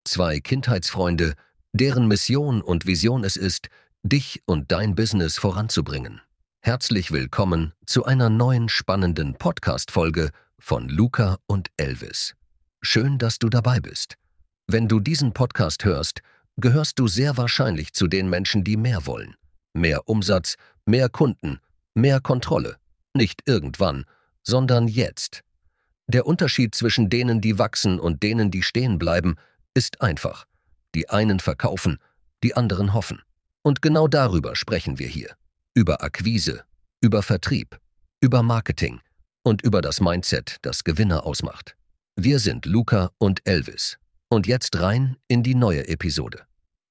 Zwei Kindheitsfreunde, deren Mission und Vision es ist, dich und dein Business voranzubringen. Herzlich willkommen zu einer neuen spannenden Podcast-Folge von Luca und Elvis. Schön, dass du dabei bist. Wenn du diesen Podcast hörst, gehörst du sehr wahrscheinlich zu den Menschen, die mehr wollen. Mehr Umsatz, mehr Kunden, mehr Kontrolle. Nicht irgendwann, sondern jetzt. Der Unterschied zwischen denen, die wachsen und denen, die stehen bleiben, ist einfach. Die einen verkaufen, die anderen hoffen. Und genau darüber sprechen wir hier. Über Akquise, über Vertrieb, über Marketing und über das Mindset, das Gewinner ausmacht. Wir sind Luca und Elvis. Und jetzt rein in die neue Episode.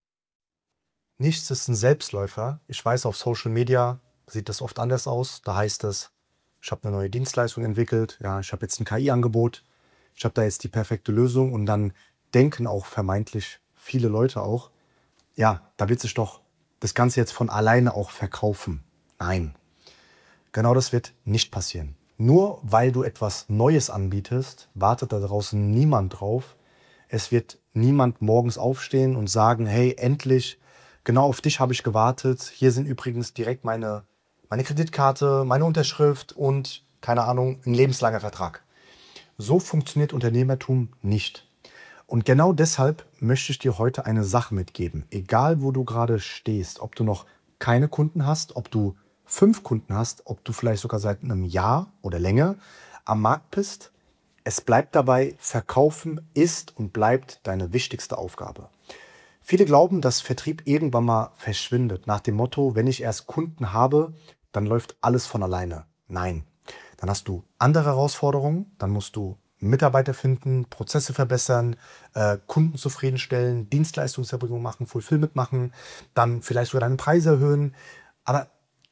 Nichts ist ein Selbstläufer. Ich weiß, auf Social Media sieht das oft anders aus. Da heißt es, ich habe eine neue Dienstleistung entwickelt, ja, ich habe jetzt ein KI-Angebot, ich habe da jetzt die perfekte Lösung und dann denken auch vermeintlich viele Leute auch, ja, da wird sich doch das Ganze jetzt von alleine auch verkaufen. Nein, genau das wird nicht passieren. Nur weil du etwas Neues anbietest, wartet da draußen niemand drauf. Es wird niemand morgens aufstehen und sagen, hey, endlich, genau auf dich habe ich gewartet. Hier sind übrigens direkt meine Kreditkarte, meine Unterschrift und, keine Ahnung, ein lebenslanger Vertrag. So funktioniert Unternehmertum nicht. Und genau deshalb möchte ich dir heute eine Sache mitgeben. Egal, wo du gerade stehst, ob du noch keine Kunden hast, ob du 5 Kunden hast, ob du vielleicht sogar seit einem Jahr oder länger am Markt bist, es bleibt dabei, Verkaufen ist und bleibt deine wichtigste Aufgabe. Viele glauben, dass Vertrieb irgendwann mal verschwindet, nach dem Motto, wenn ich erst Kunden habe, dann läuft alles von alleine. Nein, dann hast du andere Herausforderungen, dann musst du Mitarbeiter finden, Prozesse verbessern, Kunden zufriedenstellen, Dienstleistungserbringung machen, Fulfillment machen, dann vielleicht sogar deine Preise erhöhen. Aber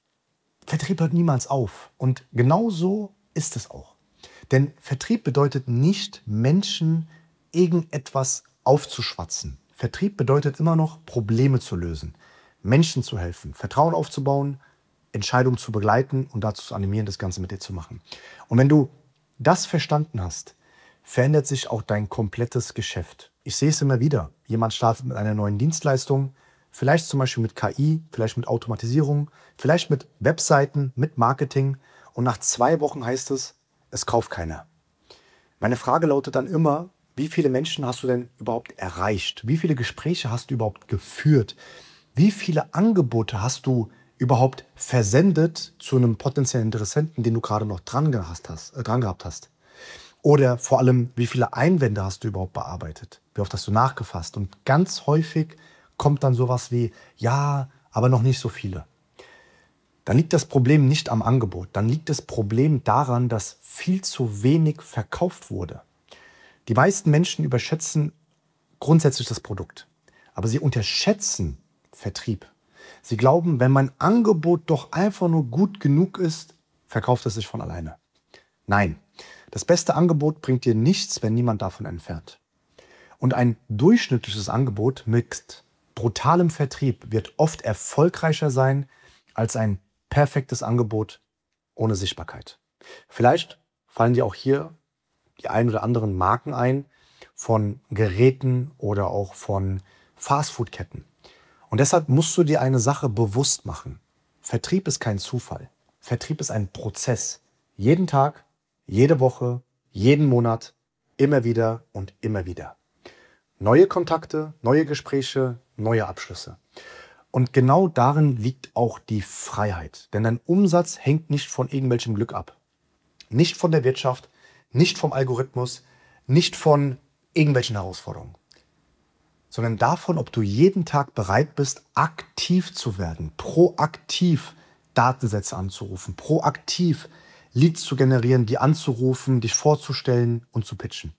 Vertrieb hört niemals auf. Und genau so ist es auch. Denn Vertrieb bedeutet nicht, Menschen irgendetwas aufzuschwatzen. Vertrieb bedeutet immer noch, Probleme zu lösen, Menschen zu helfen, Vertrauen aufzubauen, Entscheidungen zu begleiten und dazu zu animieren, das Ganze mit dir zu machen. Und wenn du das verstanden hast, verändert sich auch dein komplettes Geschäft. Ich sehe es immer wieder. Jemand startet mit einer neuen Dienstleistung, vielleicht zum Beispiel mit KI, vielleicht mit Automatisierung, vielleicht mit Webseiten, mit Marketing. Und nach 2 Wochen heißt es, es kauft keiner. Meine Frage lautet dann immer, wie viele Menschen hast du denn überhaupt erreicht? Wie viele Gespräche hast du überhaupt geführt? Wie viele Angebote hast du überhaupt versendet zu einem potenziellen Interessenten, den du gerade noch dran gehabt hast? Oder vor allem, wie viele Einwände hast du überhaupt bearbeitet? Wie oft hast du nachgefasst? Und ganz häufig kommt dann sowas wie, ja, aber noch nicht so viele. Dann liegt das Problem nicht am Angebot. Dann liegt das Problem daran, dass viel zu wenig verkauft wurde. Die meisten Menschen überschätzen grundsätzlich das Produkt. Aber sie unterschätzen Vertrieb. Sie glauben, wenn mein Angebot doch einfach nur gut genug ist, verkauft es sich von alleine. Nein, das beste Angebot bringt dir nichts, wenn niemand davon entfernt. Und ein durchschnittliches Angebot mit brutalem Vertrieb wird oft erfolgreicher sein als ein perfektes Angebot ohne Sichtbarkeit. Vielleicht fallen dir auch hier die ein oder anderen Marken ein von Geräten oder auch von Fastfood-Ketten. Und deshalb musst du dir eine Sache bewusst machen. Vertrieb ist kein Zufall. Vertrieb ist ein Prozess. Jeden Tag, jede Woche, jeden Monat, immer wieder und immer wieder. Neue Kontakte, neue Gespräche, neue Abschlüsse. Und genau darin liegt auch die Freiheit. Denn dein Umsatz hängt nicht von irgendwelchem Glück ab. Nicht von der Wirtschaft, nicht vom Algorithmus, nicht von irgendwelchen Herausforderungen. Sondern davon, ob du jeden Tag bereit bist, aktiv zu werden, proaktiv Datensätze anzurufen, proaktiv Leads zu generieren, die anzurufen, dich vorzustellen und zu pitchen.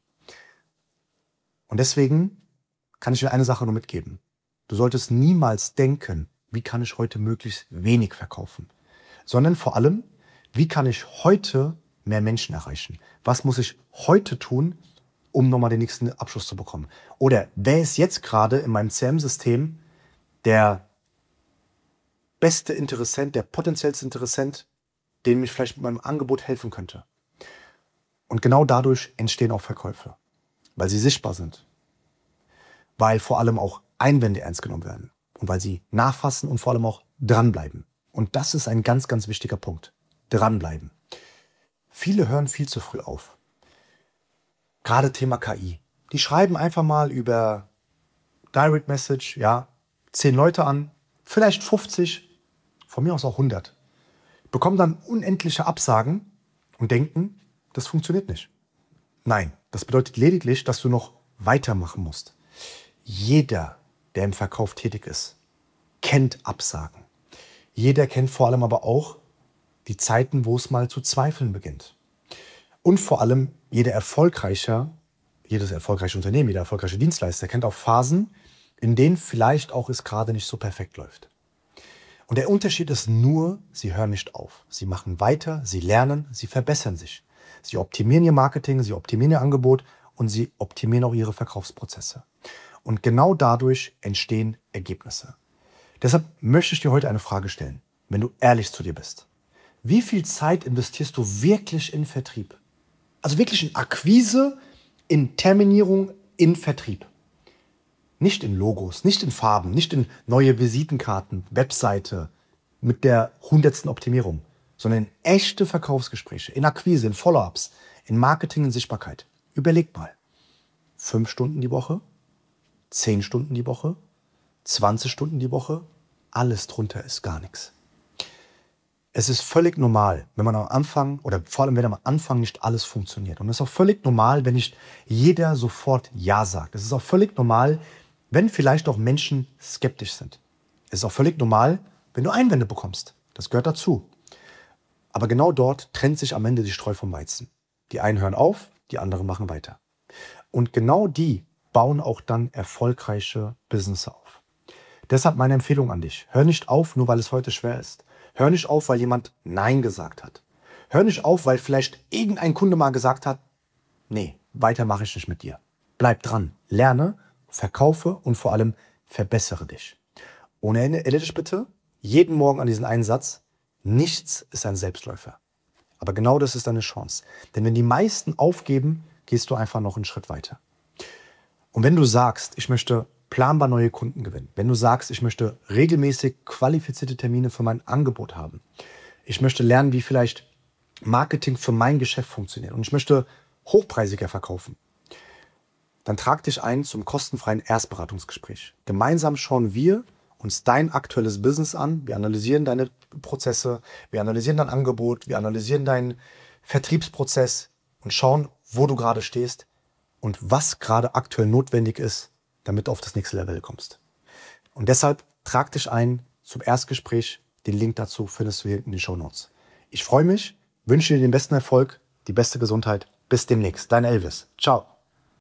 Und deswegen kann ich dir eine Sache nur mitgeben. Du solltest niemals denken, wie kann ich heute möglichst wenig verkaufen, sondern vor allem, wie kann ich heute mehr Menschen erreichen? Was muss ich heute tun, um nochmal den nächsten Abschluss zu bekommen? Oder wer ist jetzt gerade in meinem CRM-System der beste Interessent, der potenziellste Interessent, dem ich vielleicht mit meinem Angebot helfen könnte? Und genau dadurch entstehen auch Verkäufe, weil sie sichtbar sind. weil vor allem auch Einwände ernst genommen werden und weil sie nachfassen und vor allem auch dranbleiben. Und das ist ein ganz, ganz wichtiger Punkt. Dranbleiben. Viele hören viel zu früh auf. Gerade Thema KI. Die schreiben einfach mal über Direct Message, 10 Leute an, vielleicht 50, von mir aus auch 100. Bekommen dann unendliche Absagen und denken, das funktioniert nicht. Nein, das bedeutet lediglich, dass du noch weitermachen musst. Jeder, der im Verkauf tätig ist, kennt Absagen. Jeder kennt vor allem aber auch die Zeiten, wo es mal zu zweifeln beginnt. Und vor allem jedes erfolgreiche Unternehmen, jeder erfolgreiche Dienstleister kennt auch Phasen, in denen vielleicht auch es gerade nicht so perfekt läuft. Und der Unterschied ist nur, sie hören nicht auf. Sie machen weiter, sie lernen, sie verbessern sich. Sie optimieren ihr Marketing, sie optimieren ihr Angebot und sie optimieren auch ihre Verkaufsprozesse. Und genau dadurch entstehen Ergebnisse. Deshalb möchte ich dir heute eine Frage stellen, wenn du ehrlich zu dir bist. Wie viel Zeit investierst du wirklich in Vertrieb? Also wirklich in Akquise, in Terminierung, in Vertrieb. Nicht in Logos, nicht in Farben, nicht in neue Visitenkarten, Webseite mit der 100. Optimierung, sondern in echte Verkaufsgespräche, in Akquise, in Follow-ups, in Marketing, in Sichtbarkeit. Überleg mal. 5 Stunden die Woche, 10 Stunden die Woche, 20 Stunden die Woche, alles drunter ist gar nichts. Es ist völlig normal, wenn man am Anfang oder vor allem wenn am Anfang nicht alles funktioniert. Und es ist auch völlig normal, wenn nicht jeder sofort Ja sagt. Es ist auch völlig normal, wenn vielleicht auch Menschen skeptisch sind. Es ist auch völlig normal, wenn du Einwände bekommst. Das gehört dazu. Aber genau dort trennt sich am Ende die Spreu vom Weizen. Die einen hören auf, die anderen machen weiter. Und genau die bauen auch dann erfolgreiche Business auf. Deshalb meine Empfehlung an dich. Hör nicht auf, nur weil es heute schwer ist. Hör nicht auf, weil jemand Nein gesagt hat. Hör nicht auf, weil vielleicht irgendein Kunde mal gesagt hat, nee, weiter mache ich nicht mit dir. Bleib dran, lerne, verkaufe und vor allem verbessere dich. Und erinnere dich bitte jeden Morgen an diesen einen Satz, nichts ist ein Selbstläufer. Aber genau das ist deine Chance. Denn wenn die meisten aufgeben, gehst du einfach noch einen Schritt weiter. Und wenn du sagst, ich möchte planbar neue Kunden gewinnen, wenn du sagst, ich möchte regelmäßig qualifizierte Termine für mein Angebot haben, ich möchte lernen, wie vielleicht Marketing für mein Geschäft funktioniert und ich möchte hochpreisiger verkaufen, dann trag dich ein zum kostenfreien Erstberatungsgespräch. Gemeinsam schauen wir uns dein aktuelles Business an, wir analysieren deine Prozesse, wir analysieren dein Angebot, wir analysieren deinen Vertriebsprozess und schauen, wo du gerade stehst und was gerade aktuell notwendig ist, damit du auf das nächste Level kommst. Und deshalb trag dich ein zum Erstgespräch. Den Link dazu findest du hier in den Shownotes. Ich freue mich, wünsche dir den besten Erfolg, die beste Gesundheit. Bis demnächst. Dein Elvis. Ciao.